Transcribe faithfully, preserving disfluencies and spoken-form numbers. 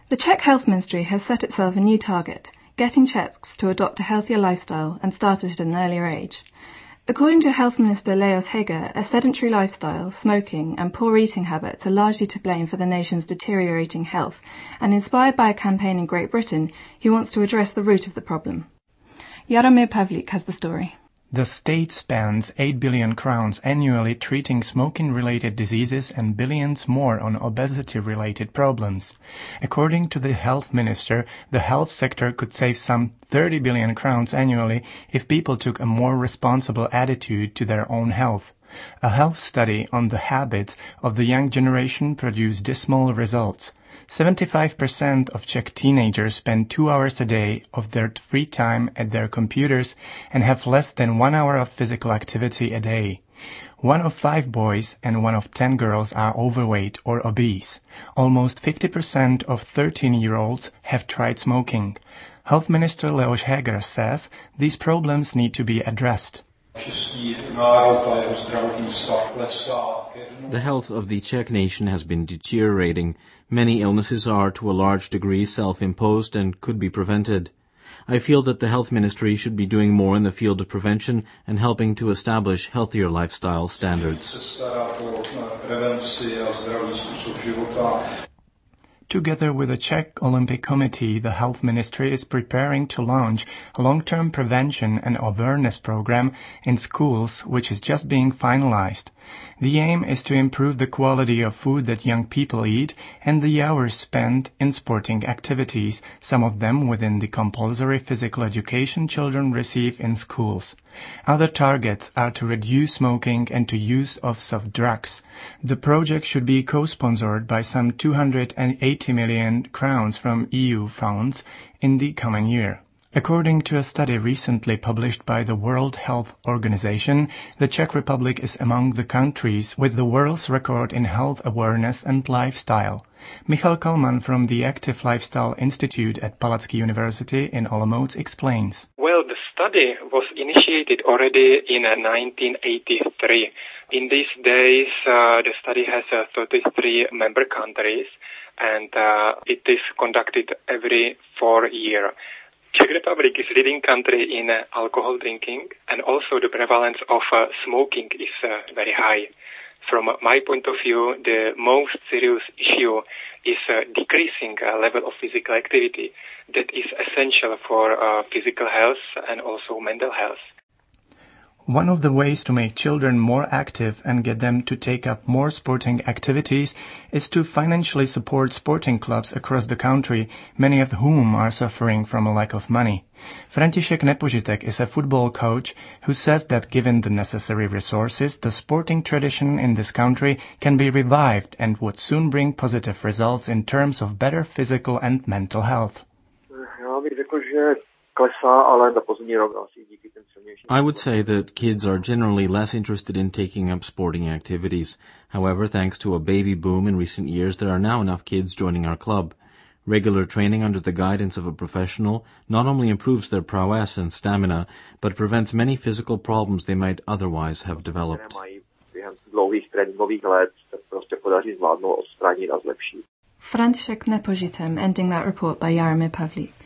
The Czech Health Ministry has set itself a new target, getting Czechs to adopt a healthier lifestyle, and started at an earlier age. According to Health Minister Leoš Heger, a sedentary lifestyle, smoking and poor eating habits are largely to blame for the nation's deteriorating health, and inspired by a campaign in Great Britain, he wants to address the root of the problem. Jaromír Pavlík has the story. The state spends eight billion crowns annually treating smoking-related diseases and billions more on obesity-related problems. According to the health minister, the health sector could save some thirty billion crowns annually if people took a more responsible attitude to their own health. A health study on the habits of the young generation produced dismal results. seventy-five percent of Czech teenagers spend two hours a day of their free time at their computers and have less than one hour of physical activity a day. One of five boys and one of ten girls are overweight or obese. Almost fifty percent of thirteen-year-olds have tried smoking. Health Minister Leoš Heger says these problems need to be addressed. The health of the Czech nation has been deteriorating. Many illnesses are to a large degree self-imposed and could be prevented. I feel that the health ministry should be doing more in the field of prevention and helping to establish healthier lifestyle standards. Together with the Czech Olympic Committee, the Health Ministry is preparing to launch a long-term prevention and awareness program in schools, which is just being finalized. The aim is to improve the quality of food that young people eat and the hours spent in sporting activities, some of them within the compulsory physical education children receive in schools. Other targets are to reduce smoking and to use of soft drugs. The project should be co-sponsored by some two hundred eighty million crowns from E U funds in the coming year. According to a study recently published by the World Health Organization, the Czech Republic is among the countries with the world's record in health awareness and lifestyle. Michal Kalman from the Active Lifestyle Institute at Palacký University in Olomouc explains. Well, the study was initiated already in uh, nineteen eighty-three. In these days, uh, the study has uh, thirty-three member countries, and uh, it is conducted every four years. Czech Republic is leading country in uh, alcohol drinking, and also the prevalence of uh, smoking is uh, very high. From my point of view, the most serious issue is uh, decreasing uh, level of physical activity that is essential for uh, physical health and also mental health. One of the ways to make children more active and get them to take up more sporting activities is to financially support sporting clubs across the country, many of whom are suffering from a lack of money. František Nepožitek is a football coach who says that given the necessary resources, the sporting tradition in this country can be revived and would soon bring positive results in terms of better physical and mental health. I would say that kids are generally less interested in taking up sporting activities. However, thanks to a baby boom in recent years, there are now enough kids joining our club. Regular training under the guidance of a professional not only improves their prowess and stamina, but prevents many physical problems they might otherwise have developed. František Nepožitem, ending that report by Jaromír Pavlík.